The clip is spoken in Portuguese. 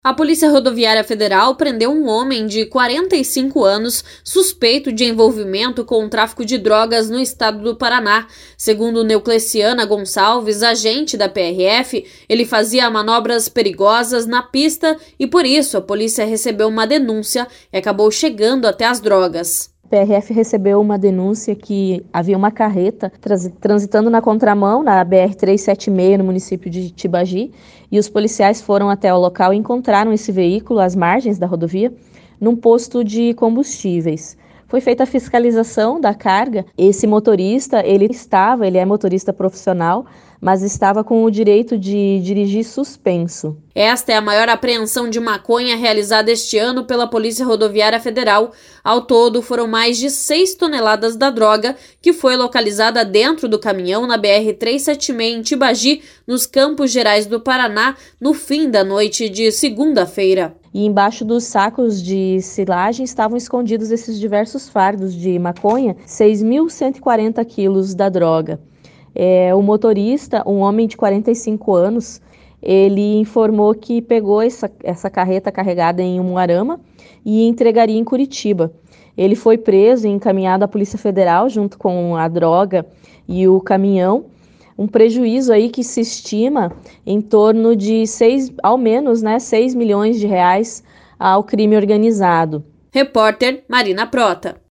A Polícia Rodoviária Federal prendeu um homem de 45 anos suspeito de envolvimento com o tráfico de drogas no estado do Paraná. Segundo Neucleciana Gonçalves, agente da PRF, ele fazia manobras perigosas na pista e por isso a polícia recebeu uma denúncia e acabou chegando até as drogas. A PRF recebeu uma denúncia que havia uma carreta transitando na contramão na BR-376 no município de Tibagi e os policiais foram até o local e encontraram esse veículo às margens da rodovia num posto de combustíveis. Foi feita a fiscalização da carga. Esse motorista, ele é motorista profissional, mas estava com o direito de dirigir suspenso. Esta é a maior apreensão de maconha realizada este ano pela Polícia Rodoviária Federal. Ao todo, foram mais de 6 toneladas da droga, que foi localizada dentro do caminhão na BR-376 em Tibagi, nos Campos Gerais do Paraná, no fim da noite de segunda-feira. E embaixo dos sacos de silagem estavam escondidos esses diversos fardos de maconha, 6.140 quilos da droga. O motorista, um homem de 45 anos, ele informou que pegou essa carreta carregada em Umuarama e entregaria em Curitiba. Ele foi preso e encaminhado à Polícia Federal junto com a droga e o caminhão. Um prejuízo aí que se estima em torno de ao menos 6 milhões de reais ao crime organizado. Repórter Marina Prota.